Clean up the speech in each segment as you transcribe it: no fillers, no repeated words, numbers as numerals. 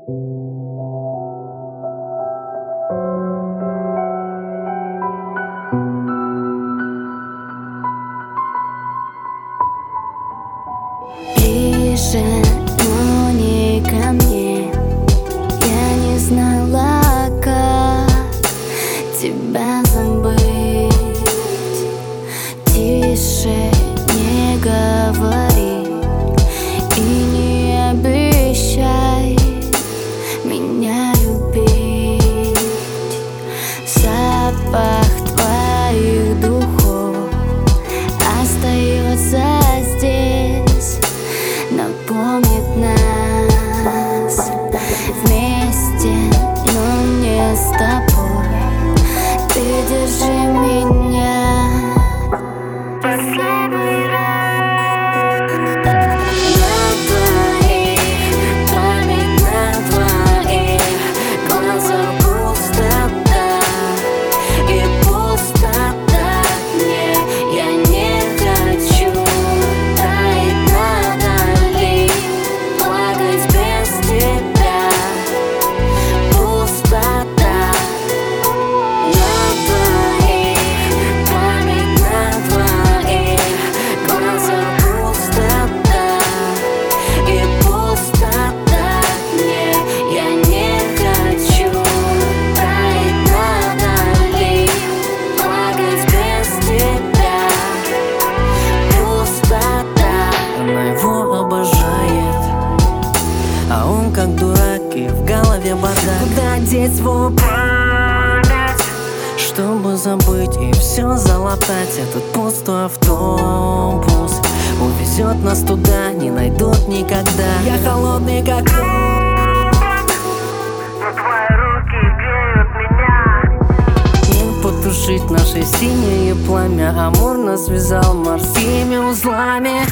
Ближе, но не ко мне. Я не знала, как тебя забыть. Тише, не говори и не обещай меня любить. Запах твоих духов остается здесь, напомнит нас вместе, но не с тобой. Ты держи меня последний раз. На двоих, память на двоих, глаза пустота и пустота. Не, я не хочу таять надали, плакать без тебя. Пустота. На двоих, память на двоих, глаза пустота и пустота. Не, я не хочу таять надали, плакать без тебя. Пустота. Она его обожает, а он как дурак, и в голове бардак. Куда деть свою память, чтобы забыть и все залатать? Этот пустой автобус увезет нас туда, не найдут никогда. Я холодный как лед, но твои руки греют меня. Не потушить наше синее пламя, амур нас связал морскими узлами.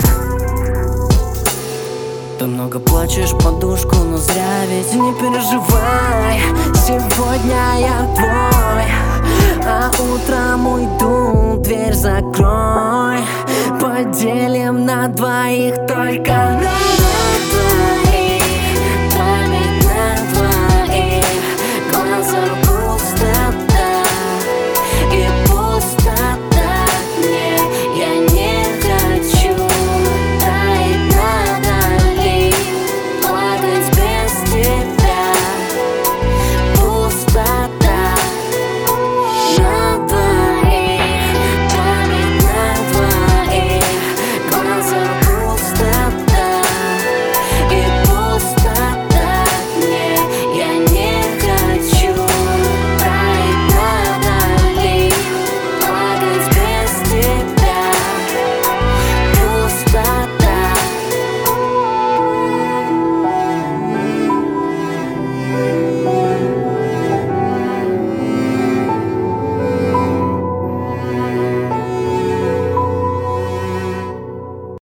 Ты много плачешь подушку, но зря, ведь не переживай. Сегодня я твой, а утром уйду, дверь закрой. Поделим на двоих только нас.